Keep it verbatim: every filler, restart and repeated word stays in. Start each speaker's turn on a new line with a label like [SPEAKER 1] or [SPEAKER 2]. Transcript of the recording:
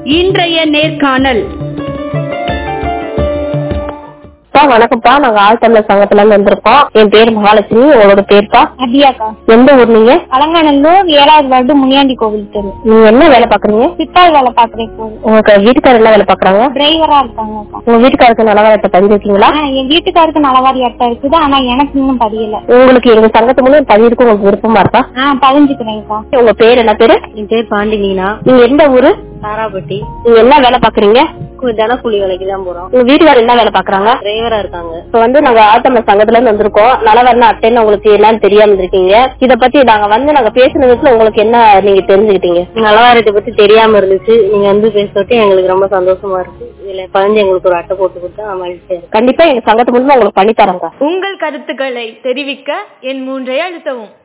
[SPEAKER 1] இன்றைய நேர்காணல்.
[SPEAKER 2] வணக்கம்ப்பா, நாங்க ஆழ்தமிழர் சங்கத்துல இருந்து வந்திருக்கோம். என் பேர் மகாலட்சுமி. உங்களோட பேர்ப்பா?
[SPEAKER 3] அபியாக்கா.
[SPEAKER 2] எந்த ஊர் நீங்க?
[SPEAKER 3] அலங்காநல்லூர் ஏழாவது வார்டு முனியாண்டி கோவில் தெரு.
[SPEAKER 2] நீங்க என்ன வேலை பாக்குறீங்க?
[SPEAKER 3] சித்தாள் வேலை பாக்குறேன்.
[SPEAKER 2] உங்க வீட்டுக்காரர் என்ன வேலை பாக்குறாங்க?
[SPEAKER 3] டிரைவரா இருக்காங்க.
[SPEAKER 2] உங்க வீட்டுக்காருக்கு நலவாரியத்தை பதிஞ்சிருக்கீங்களா?
[SPEAKER 3] என் வீட்டுக்காருக்கு நலவாரி அட்டை இருக்குது, ஆனா எனக்கு இன்னும் பதியல.
[SPEAKER 2] உங்களுக்கு எங்க சங்கத்து மூலம் பதியிருக்கு உங்களுக்கு விருப்பமா இருக்கா?
[SPEAKER 3] ஆஹ் பதிஞ்சுக்கிறேன்க்கா.
[SPEAKER 2] உங்க பேர் என்ன பேரு?
[SPEAKER 4] என் பேர் பாண்டினீனா.
[SPEAKER 2] நீங்க எந்த ஊரு?
[SPEAKER 4] தாராப்பட்டி.
[SPEAKER 2] நீங்க என்ன வேலை பாக்குறீங்க?
[SPEAKER 4] தினக்கூலி வேலைக்கு தான் போறோம்.
[SPEAKER 2] உங்க வீட்டுக்காரர் என்ன வேலை பாக்குறாங்க?
[SPEAKER 4] டிரைவரா இருக்காங்க.
[SPEAKER 2] இப்ப வந்து நாங்க ஆழ்தமிழர் சங்கத்துல இருந்து வந்திருக்கோம். நலவரண அட்டைன்னு உங்களுக்கு என்னன்னு தெரியாம இருக்கீங்க. இத பத்தி நாங்க வந்து நாங்க பேசின விதத்துல உங்களுக்கு என்ன நீங்க தெரிஞ்சுக்கிட்டீங்க?
[SPEAKER 4] நலவாரியத்தை பத்தி தெரியாம இருந்துச்சு. நீங்க வந்து பேசிட்டு எங்களுக்கு ரொம்ப சந்தோஷமா இருக்கு. இதுல பதினஞ்சு எங்களுக்கு ஒரு அட்டை போட்டு கொடுத்தா மகிழ்ச்சியா இருக்கு.
[SPEAKER 2] கண்டிப்பா எங்க சங்கத்து மூலமா உங்களுக்கு பண்ணி தரோங்க.
[SPEAKER 1] உங்கள் கருத்துக்களை தெரிவிக்க என் மூன்றை அழுத்தவும்.